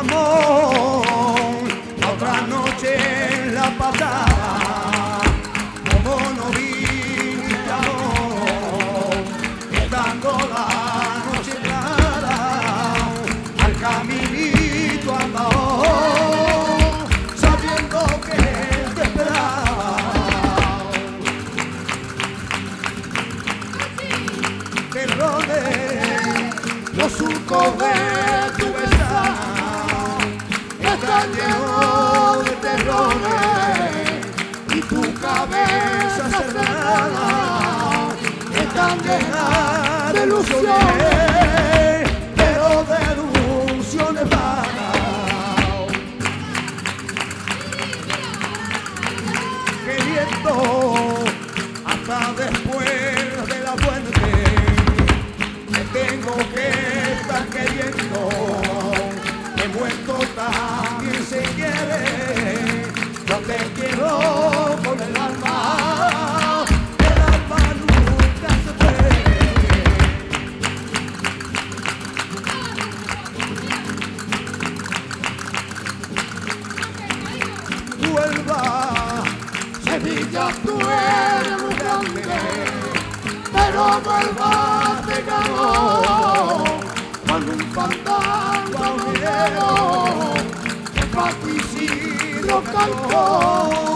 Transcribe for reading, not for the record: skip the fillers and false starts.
amor, la otra noche en la pasada, como no viniste amor, estando la noche clara, al caminito andaba, sabiendo que te esperaba. Terrones, los surcos de tu besar están llenos de terrones y tu cabeza cerrada están llenas de ilusiones, pero de ilusiones vanas, queriendo hasta después de la muerte. Tengo que estar queriendo, que muerto también se quiere. Yo te quiero con el alma nunca se puede. Vuelva, Sevilla, tú eres muy grande, pero vuelva te ganó cuando un fantasma minero que Paco Isidro cantó.